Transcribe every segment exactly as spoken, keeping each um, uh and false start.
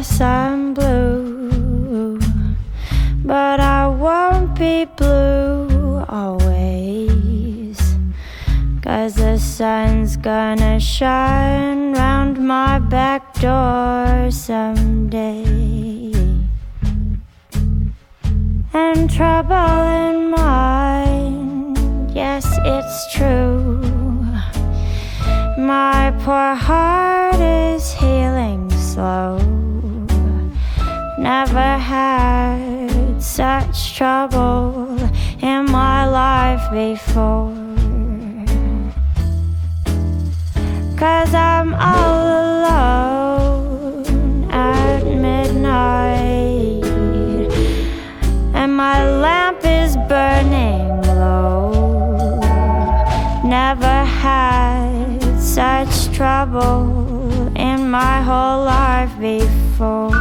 yes, I'm blue, but I won't be blue always, 'cause the sun's gonna shine round my back door someday. And trouble in mind, yes, it's true. My poor heart is healing slow. Never had such trouble in my life before. 'Cause I'm all alone at midnight, and my lamp is burning low. Never had such trouble in my whole life before.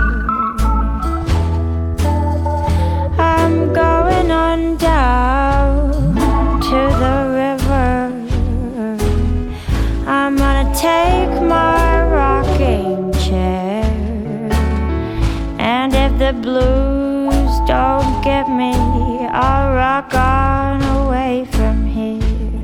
I'm going on down to the river. I'm gonna take my rocking chair, and if the blues don't get me, I'll rock on away from here.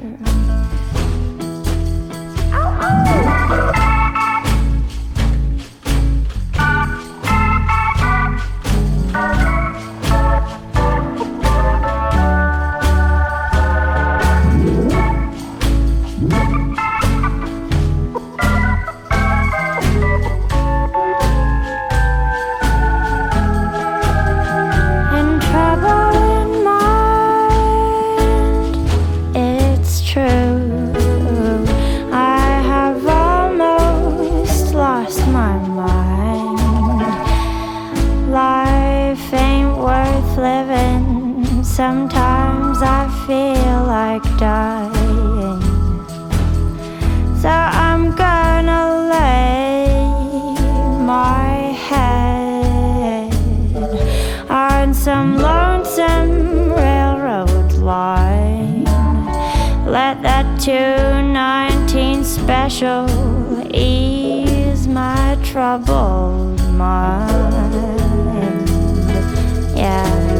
Sometimes I feel like dying, so I'm gonna lay my head on some lonesome railroad line. Let that two nineteen special ease my troubled mind. Yeah.